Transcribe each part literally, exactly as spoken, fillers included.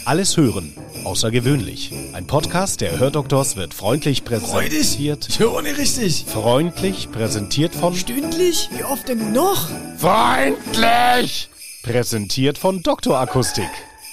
Alles hören, außergewöhnlich. Ein Podcast der Hördoktors wird freundlich präsentiert. Ich höre nicht richtig. Freundlich präsentiert von... Stündlich? Wie oft denn noch? Freundlich! Präsentiert von Doktor Akustik.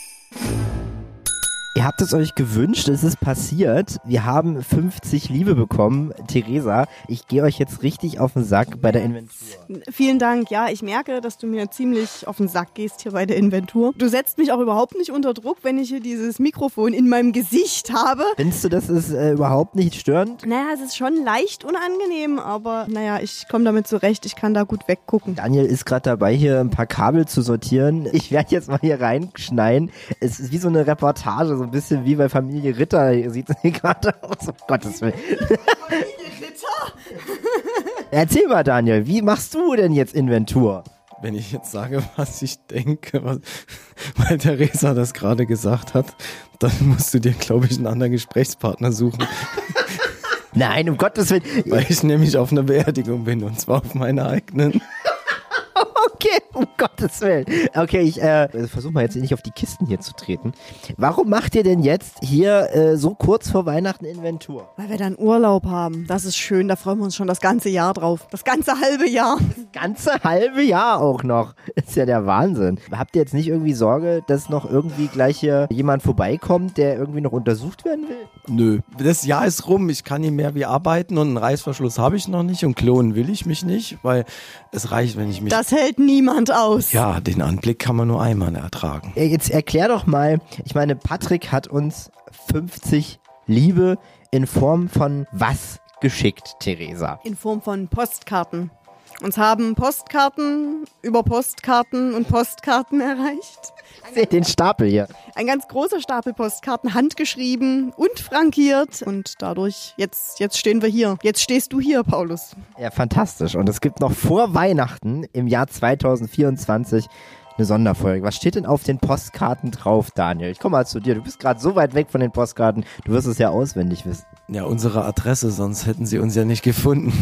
Ihr habt es euch gewünscht, es ist passiert. Wir haben fünfzig Liebe bekommen. Theresa, ich gehe euch jetzt richtig auf den Sack bei der Inventur. Vielen Dank. Ja, ich merke, dass du mir ziemlich auf den Sack gehst hier bei der Inventur. Du setzt mich auch überhaupt nicht unter Druck, wenn ich hier dieses Mikrofon in meinem Gesicht habe. Findest du, das ist äh, überhaupt nicht störend? Naja, es ist schon leicht unangenehm, aber naja, ich komme damit zurecht. Ich kann da gut weggucken. Daniel ist gerade dabei, hier ein paar Kabel zu sortieren. Ich werde jetzt mal hier reinschneiden. Es ist wie so eine Reportage, so ein bisschen wie bei Familie Ritter. Sieht es hier gerade aus, um Gottes Willen. Familie Ritter? Erzähl mal, Daniel, wie machst du denn jetzt Inventur? Wenn ich jetzt sage, was ich denke, was, weil Theresa das gerade gesagt hat, dann musst du dir, glaube ich, einen anderen Gesprächspartner suchen. Nein, um Gottes Willen. Weil ich nämlich auf einer Beerdigung bin, und zwar auf meiner eigenen. Okay, um Gottes Willen. Okay, ich äh, versuche mal jetzt nicht auf die Kisten hier zu treten. Warum macht ihr denn jetzt hier äh, so kurz vor Weihnachten Inventur? Weil wir dann Urlaub haben. Das ist schön, da freuen wir uns schon das ganze Jahr drauf. Das ganze halbe Jahr. Das ganze halbe Jahr auch noch. Ist ja der Wahnsinn. Habt ihr jetzt nicht irgendwie Sorge, dass noch irgendwie gleich hier jemand vorbeikommt, der irgendwie noch untersucht werden will? Nö, das Jahr ist rum. Ich kann nicht mehr wie arbeiten und einen Reißverschluss habe ich noch nicht und klonen will ich mich nicht, weil es reicht, wenn ich mich... Das hält niemand aus. Ja, den Anblick kann man nur einmal ertragen. Jetzt erklär doch mal, ich meine, Patrick hat uns fünfzig Liebe in Form von was geschickt, Theresa? In Form von Postkarten. Uns haben Postkarten über Postkarten und Postkarten erreicht. Seht den Stapel hier. Ein ganz großer Stapel Postkarten, handgeschrieben und frankiert. Und dadurch, jetzt, jetzt stehen wir hier. Jetzt stehst du hier, Paulus. Ja, fantastisch. Und es gibt noch vor Weihnachten im Jahr zwanzig vierundzwanzig eine Sonderfolge. Was steht denn auf den Postkarten drauf, Daniel? Ich komme mal zu dir. Du bist gerade so weit weg von den Postkarten. Du wirst es ja auswendig wissen. Ja, unsere Adresse, sonst hätten sie uns ja nicht gefunden.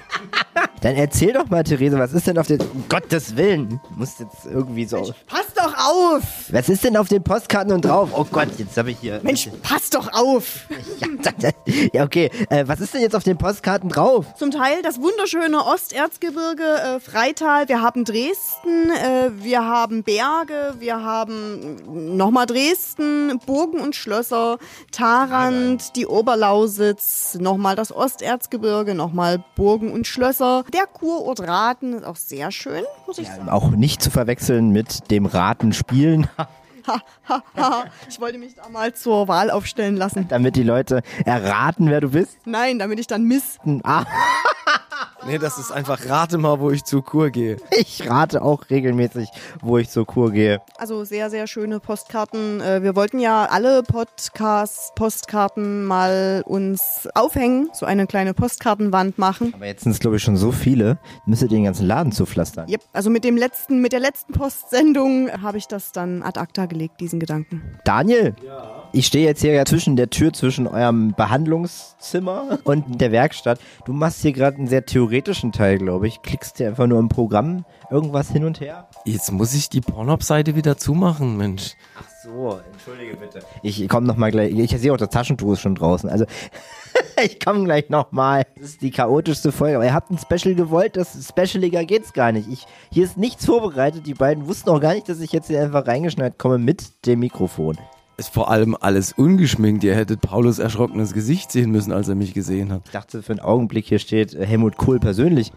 Dann erzähl doch mal, Therese, was ist denn auf den... Um Gottes Willen. Du musst jetzt irgendwie so... Mensch, pass doch auf! Was ist denn auf den Postkarten und drauf? Oh Gott, jetzt habe ich hier... Mensch, pass doch auf! Ja, ja okay. Äh, was ist denn jetzt auf den Postkarten drauf? Zum Teil das wunderschöne Osterzgebirge, äh, Freital. Wir haben Dresden, äh, wir haben Berge, wir haben nochmal Dresden, Burgen und Schlösser, Tharandt, die Oberlausitz, nochmal das Osterzgebirge, nochmal Burgen und Schlösser. Der Kurort Rathen ist auch sehr schön, muss ich Ja, sagen. auch nicht zu verwechseln mit dem Ratenspielen, Ha, ha, ha. Ich wollte mich da mal zur Wahl aufstellen lassen. damit die Leute erraten, wer du bist. Nein, damit ich dann Miss. Ah, Nee, das ist einfach, rate mal, wo ich zur Kur gehe. ich rate auch regelmäßig, wo ich zur Kur gehe. Also sehr, sehr schöne Postkarten. Äh, Wir wollten ja alle Podcast-Postkarten mal uns aufhängen, so eine kleine Postkartenwand machen. Aber jetzt sind es, glaube ich, schon so viele, müsst ihr den ganzen Laden zupflastern. Yep. Also mit dem letzten, mit der letzten Postsendung habe ich das dann ad acta gelegt, diesen Gedanken. Daniel, ich stehe jetzt hier zwischen der Tür, zwischen eurem Behandlungszimmer und der Werkstatt. Du machst hier gerade einen sehr theoretischen Teil, glaube ich. Klickst dir einfach nur im Programm irgendwas hin und her. Jetzt muss ich die Pornhub-Seite wieder zumachen, Mensch. Ach so, entschuldige bitte. Ich komme nochmal gleich. Ich sehe auch, das Taschentuch ist schon draußen. Also, ich komme gleich nochmal. Das ist die chaotischste Folge. Aber ihr habt ein Special gewollt. Das Specialiger geht's gar nicht. Ich, hier ist nichts vorbereitet. Die beiden wussten auch gar nicht, dass ich jetzt hier einfach reingeschneit komme mit dem Mikrofon. Ist vor allem alles ungeschminkt. Ihr hättet Paulus erschrockenes Gesicht sehen müssen, als er mich gesehen hat. Ich dachte, für einen Augenblick hier steht äh, Helmut Kohl persönlich.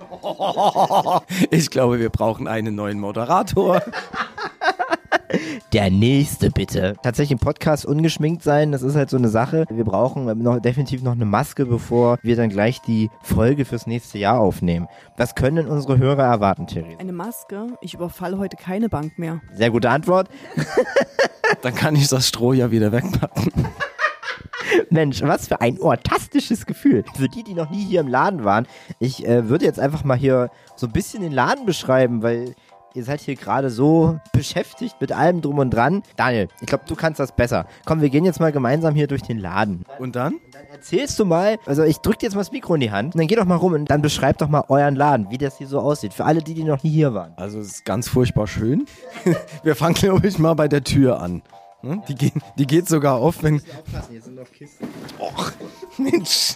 Ich glaube, wir brauchen einen neuen Moderator. Der nächste bitte. Tatsächlich im Podcast ungeschminkt sein, das ist halt so eine Sache. Wir brauchen noch, definitiv noch eine Maske, bevor wir dann gleich die Folge fürs nächste Jahr aufnehmen. Was können denn unsere Hörer erwarten, Theresa? Eine Maske? Ich überfalle heute keine Bank mehr. Sehr gute Antwort. Dann kann ich das Stroh ja wieder wegpacken. Mensch, was für ein ortastisches Gefühl. Für die, die noch nie hier im Laden waren, ich äh, würde jetzt einfach mal hier so ein bisschen den Laden beschreiben, weil ihr seid hier gerade so beschäftigt mit allem drum und dran. Daniel, ich glaube, du kannst das besser. Komm, wir gehen jetzt mal gemeinsam hier durch den Laden. Und dann? Dann erzählst du mal, also ich drück dir jetzt mal das Mikro in die Hand und dann geh doch mal rum und dann beschreib doch mal euren Laden, wie das hier so aussieht. Für alle, die, die noch nie hier waren. Also es ist ganz furchtbar schön. Wir fangen, glaube ich, mal bei der Tür an. Ne? Die, gehen, die geht sogar auf, wenn... Aufpassen, hier sind noch Kisten. Och, Mensch.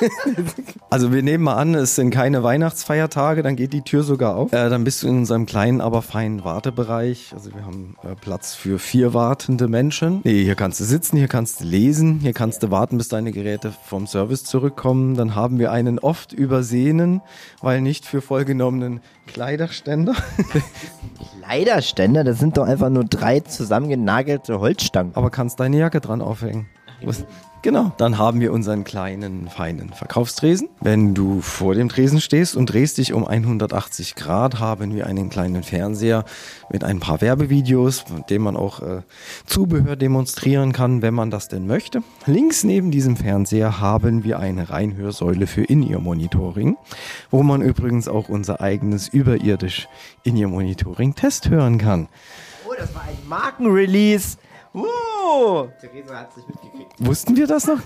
Also wir nehmen mal an, es sind keine Weihnachtsfeiertage, dann geht die Tür sogar auf. Äh, dann bist du in unserem kleinen, aber feinen Wartebereich. Also wir haben äh, Platz für vier wartende Menschen. Nee, hier kannst du sitzen, hier kannst du lesen, hier kannst du warten, bis deine Geräte vom Service zurückkommen. Dann haben wir einen oft übersehenen, weil nicht für vollgenommenen Kleiderständer. Kleiderständer, das sind doch einfach nur drei zusammengenagelte Holzstangen. Aber kannst deine Jacke dran aufhängen. Was? Genau. Dann haben wir unseren kleinen, feinen Verkaufstresen. Wenn du vor dem Tresen stehst und drehst dich um hundertachtzig Grad, haben wir einen kleinen Fernseher mit ein paar Werbevideos, mit dem man auch äh, Zubehör demonstrieren kann, wenn man das denn möchte. Links neben diesem Fernseher haben wir eine Reinhörsäule für In-Ear-Monitoring, wo man übrigens auch unser eigenes überirdisch In-Ear-Monitoring-Test hören kann. Oh, das war ein Markenrelease. Uh! Theresa hat es nicht mitgekriegt. Wussten wir das noch?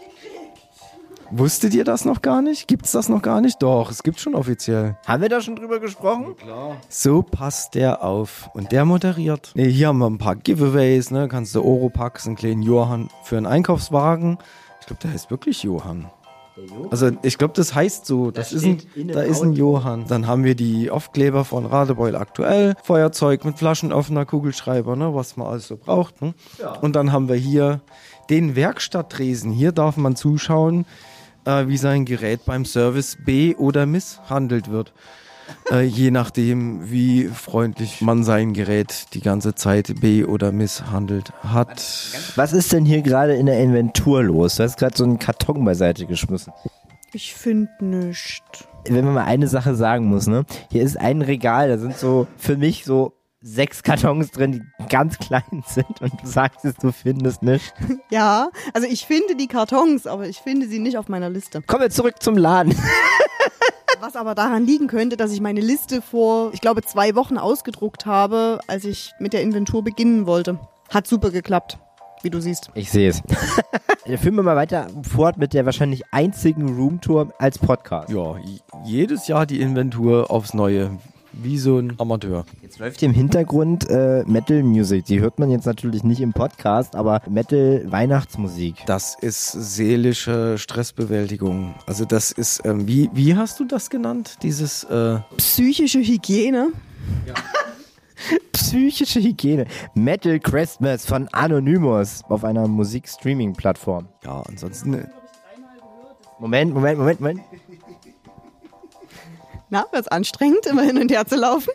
Wusstet ihr das noch gar nicht? Gibt's das noch gar nicht? Doch, es gibt schon offiziell. Haben wir da schon drüber gesprochen? Klar. So passt der auf. Und der moderiert. Nee, hier haben wir ein paar Giveaways, ne? Kannst du Oropax, einen kleinen Johann für einen Einkaufswagen. Ich glaube, der heißt wirklich Johann. Also ich glaube, das heißt so, das Da ist ein, steht in da dem ist ein Auto. Johann. Dann haben wir die Aufkleber von Radebeul aktuell, Feuerzeug mit Flaschenoffener, Kugelschreiber, ne, was man alles so braucht. Ne? Ja. Und dann haben wir hier den Werkstatttresen. Hier darf man zuschauen, äh, wie sein Gerät beim Service be- oder misshandelt wird. Äh, je nachdem, wie freundlich man sein Gerät die ganze Zeit be- oder misshandelt hat. Was ist denn hier gerade in der Inventur los? Du hast gerade so einen Karton beiseite geschmissen. Ich finde nichts. Wenn man mal eine Sache sagen muss, ne? Hier ist ein Regal, da sind so für mich so sechs Kartons drin, die ganz klein sind und du sagst es, du findest nicht. Ja, also ich finde die Kartons, aber ich finde sie nicht auf meiner Liste. Kommen wir zurück zum Laden. Was aber daran liegen könnte, dass ich meine Liste vor, ich glaube, zwei Wochen ausgedruckt habe, als ich mit der Inventur beginnen wollte. Hat super geklappt, wie du siehst. Ich sehe es. Führen wir mal weiter fort mit der wahrscheinlich einzigen Roomtour als Podcast. Ja, j- jedes Jahr die Inventur aufs Neue. Wie so ein Amateur. Jetzt läuft hier im Hintergrund äh, Metal Music. Die hört man jetzt natürlich nicht im Podcast, aber Metal Weihnachtsmusik. Das ist seelische Stressbewältigung. Also das ist, ähm, wie, wie hast du das genannt? Dieses, äh, Psychische Hygiene. Psychische Hygiene. Metal Christmas von Anonymous auf einer Musikstreaming-Plattform. ja, ansonsten, äh, Moment, Moment, Moment, Moment. Na, wird's anstrengend, immer hin und her zu laufen?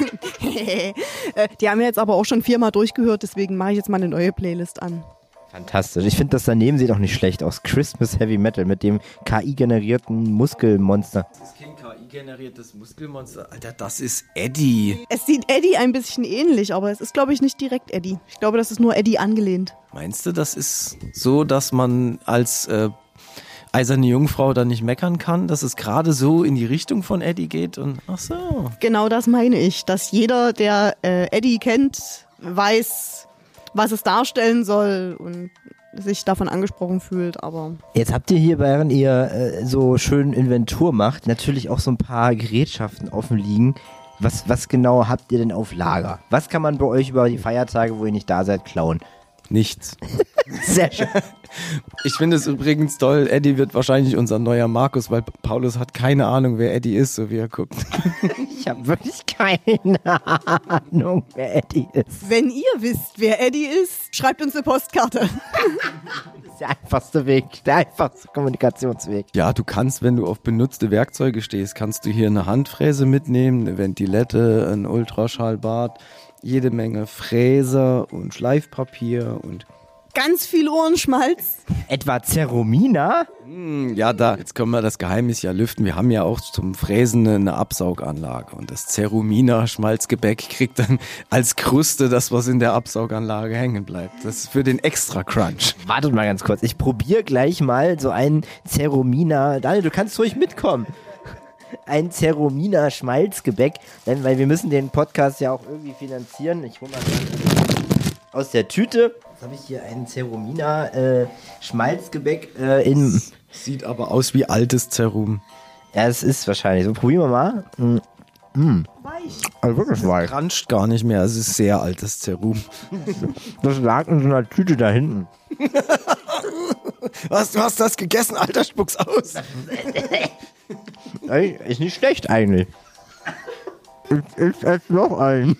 Äh, Die haben wir jetzt aber auch schon viermal durchgehört, deswegen mache ich jetzt mal eine neue Playlist an. Fantastisch. Ich finde, das daneben sieht auch nicht schlecht aus. Christmas Heavy Metal mit dem K I-generierten Muskelmonster. das ist kein K I-generiertes Muskelmonster. Alter, das ist Eddie. Es sieht Eddie ein bisschen ähnlich, aber es ist, glaube ich, nicht direkt Eddie. Ich glaube, das ist nur Eddie angelehnt. Meinst du, das ist so, dass man als äh, eiserne Jungfrau dann nicht meckern kann, dass es gerade so in die Richtung von Eddie geht? Und ach so. Genau das meine ich, dass jeder, der äh, Eddie kennt, weiß, was es darstellen soll und sich davon angesprochen fühlt, aber Jetzt habt ihr hier, während ihr äh, so schön Inventur macht, natürlich auch so ein paar Gerätschaften offen liegen. Was, was genau habt ihr denn auf Lager? Was kann man bei euch über die Feiertage, wo ihr nicht da seid, klauen? Nichts. Sehr schön. Ich finde es übrigens toll, Eddie wird wahrscheinlich unser neuer Markus, weil Paulus hat keine Ahnung, wer Eddie ist, so wie er guckt. Ich habe wirklich keine Ahnung, wer Eddie ist. wenn ihr wisst, wer Eddie ist, schreibt uns eine Postkarte. Das ist der einfachste Weg, der einfachste Kommunikationsweg. Ja, du kannst, wenn du auf benutzte Werkzeuge stehst, kannst du hier eine Handfräse mitnehmen, eine Ventilette, ein Ultraschallbad, jede Menge Fräser und Schleifpapier und Ganz viel Ohrenschmalz. Etwa Zeromina? Hm, ja, da, jetzt können wir das Geheimnis ja lüften. Wir haben ja auch zum Fräsen eine Absauganlage und das Zeromina Schmalzgebäck kriegt dann als Kruste das, was in der Absauganlage hängen bleibt. Das ist für den extra Crunch. Wartet mal ganz kurz, ich probiere gleich mal so ein Zeromina. Daniel, du kannst ruhig mitkommen. Ein Zeromina Schmalzgebäck, denn, weil wir müssen den Podcast ja auch irgendwie finanzieren. Ich hole mal aus der Tüte. Jetzt habe ich hier ein Zeromina äh, Schmalzgebäck äh, in... Sieht aber aus wie altes Zerum. Ja, es ist wahrscheinlich so. Probieren wir mal. Mm. Mm. Weich. Also wirklich weich. Kranscht gar nicht mehr, es ist sehr altes Zerum. Das lag in so einer Tüte da hinten. Was, du hast das gegessen, Alter, spuck's aus. Ey, ist nicht schlecht eigentlich. Ich, ich esse noch einen.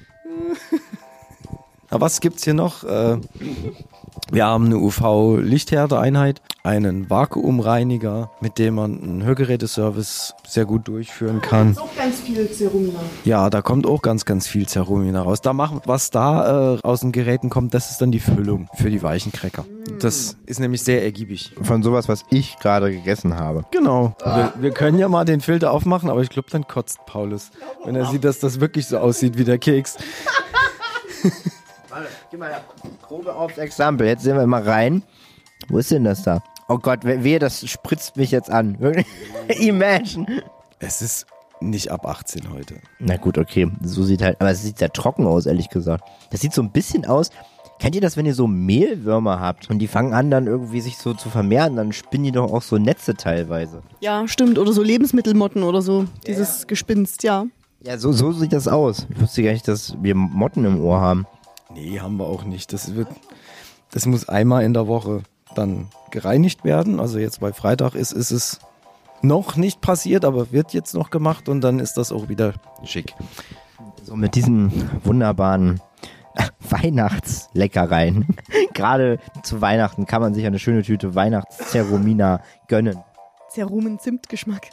Aber was gibt's hier noch? Äh, wir haben eine U V-Lichthärteeinheit, einen Vakuumreiniger, mit dem man einen Hörgeräteservice sehr gut durchführen kann. Ist auch ganz viel Cerumina. Ja, da kommt auch ganz, ganz viel Cerumina raus. Da machen, was da äh, aus den Geräten kommt, das ist dann die Füllung für die weichen Cracker. Das ist nämlich sehr ergiebig. Von sowas, was ich gerade gegessen habe. Genau. Wir, wir können ja mal den Filter aufmachen, aber ich glaube, dann kotzt Paulus, wenn er sieht, dass das wirklich so aussieht wie der Keks. Warte, gib mal her. Probe aufs Exempel. Jetzt sehen wir mal rein. Wo ist denn das da? Oh Gott, wehe, das spritzt mich jetzt an. Wirklich? Imagine. Es ist nicht ab achtzehn heute. Na gut, okay. So sieht halt, aber es sieht sehr trocken aus, ehrlich gesagt. Das sieht so ein bisschen aus. Kennt ihr das, wenn ihr so Mehlwürmer habt und die fangen an dann irgendwie sich so zu vermehren, dann spinnen die doch auch so Netze teilweise. Ja, stimmt. Oder so Lebensmittelmotten oder so. Dieses ja. Gespinst, ja. Ja, so, so sieht das aus. Ich wusste gar nicht, dass wir Motten im Ohr haben. Nee, haben wir auch nicht. Das wird, das muss einmal in der Woche dann gereinigt werden. Also jetzt bei Freitag ist, ist es noch nicht passiert, aber wird jetzt noch gemacht und dann ist das auch wieder schick. So mit diesen wunderbaren Weihnachtsleckereien. Gerade zu Weihnachten kann man sich eine schöne Tüte Weihnachts-Cerumina gönnen. Cerumen-Zimtgeschmack.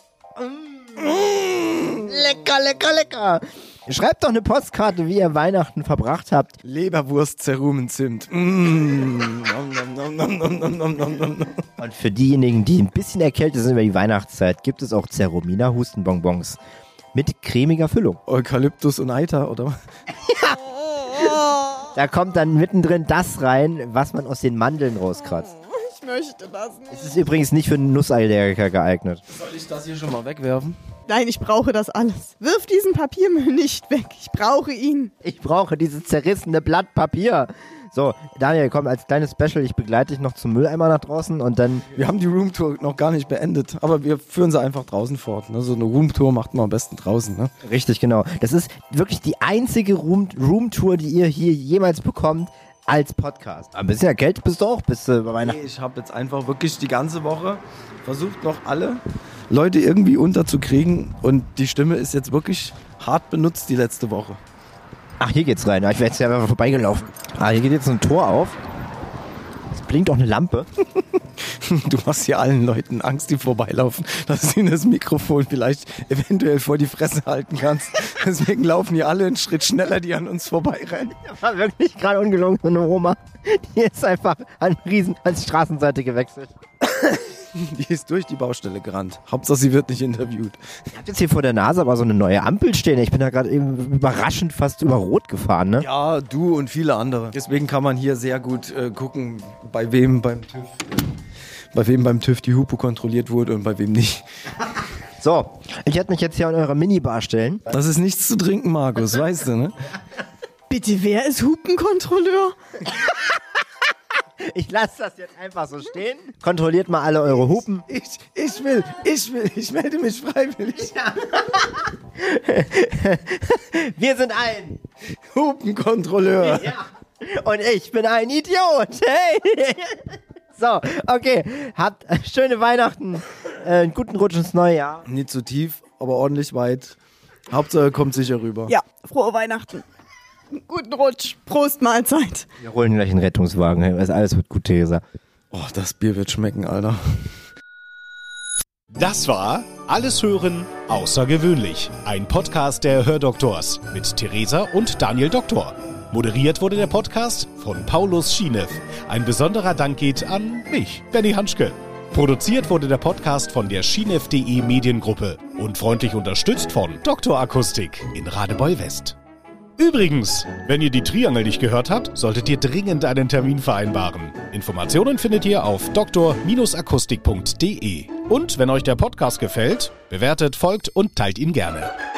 Mm, lecker, lecker, lecker. Schreibt doch eine Postkarte, wie ihr Weihnachten verbracht habt. Leberwurst, Cerumen, Zimt. Mm. nom, nom, nom, nom, nom, nom, nom, nom. Und für diejenigen, die ein bisschen erkältet sind über die Weihnachtszeit, gibt es auch Cerumina Hustenbonbons mit cremiger Füllung. Eukalyptus und Eiter, oder? Ja. Da kommt dann mittendrin das rein, was man aus den Mandeln rauskratzt. Ich möchte das nicht. Es ist übrigens nicht für einen Nussallergiker geeignet. Soll ich das hier schon mal wegwerfen? Nein, ich brauche das alles. Wirf diesen Papiermüll nicht weg. Ich brauche ihn. Ich brauche dieses zerrissene Blatt Papier. So, Daniel, komm, als kleines Special, ich begleite dich noch zum Mülleimer nach draußen und dann... Wir haben die Roomtour noch gar nicht beendet, aber wir führen sie einfach draußen fort. Ne? So eine Roomtour macht man am besten draußen. Ne? Richtig, genau. Das ist wirklich die einzige Room- Roomtour, die ihr hier jemals bekommt als Podcast. Ein bisschen erkältet bist du auch, bist du bei Weihnachten. Nee, ich habe jetzt einfach wirklich die ganze Woche versucht, noch alle Leute irgendwie unterzukriegen und die Stimme ist jetzt wirklich hart benutzt die letzte Woche. Ach, hier geht's rein. Ich wäre jetzt ja einfach vorbeigelaufen. Ah, hier geht jetzt ein Tor auf. Es blinkt auch eine Lampe. Du machst hier allen Leuten Angst, die vorbeilaufen, dass du ihnen das Mikrofon vielleicht eventuell vor die Fresse halten kannst. Deswegen laufen hier alle einen Schritt schneller, die an uns vorbeirennen. Das war wirklich gerade ungelungen, so eine Oma. Die ist einfach an Riesen, an die Straßenseite gewechselt. Die ist durch die Baustelle gerannt. Hauptsache, sie wird nicht interviewt. Ihr habt jetzt hier vor der Nase aber so eine neue Ampel stehen. Ich bin da gerade eben überraschend fast über Rot gefahren, ne? Ja, du und viele andere. Deswegen kann man hier sehr gut äh, gucken, bei wem beim TÜV, bei wem beim TÜV die Hupe kontrolliert wurde und bei wem nicht. So, ich werde mich jetzt hier an eurer Minibar stellen. Das ist nichts zu trinken, Markus, weißt du, ne? Bitte, wer ist Hupenkontrolleur? Ich lasse das jetzt einfach so stehen. Kontrolliert mal alle eure Hupen. Ich, ich will, ich will, ich melde mich freiwillig. Ja. Wir sind ein Hupenkontrolleur. Ja. Und ich bin ein Idiot. Hey. So, okay. Habt schöne Weihnachten. Äh, einen guten Rutsch ins neue Jahr. Nicht zu tief, aber ordentlich weit. Hauptsache kommt sicher rüber. Ja, frohe Weihnachten. Guten Rutsch. Prost, Mahlzeit. Wir holen gleich einen Rettungswagen. Also alles wird gut, Theresa. Oh, das Bier wird schmecken, Alter. Das war Alles hören, außergewöhnlich. Ein Podcast der Hördoktors mit Theresa und Daniel Doktor. Moderiert wurde der Podcast von Paulus Schienew. Ein besonderer Dank geht an mich, Benny Hanschke. Produziert wurde der Podcast von der schienew punkt de Mediengruppe und freundlich unterstützt von Doktor Akustik in Radebeul West. Übrigens, wenn ihr die Triangel nicht gehört habt, solltet ihr dringend einen Termin vereinbaren. Informationen findet ihr auf doktor akustik punkt de. Und wenn euch der Podcast gefällt, bewertet, folgt und teilt ihn gerne.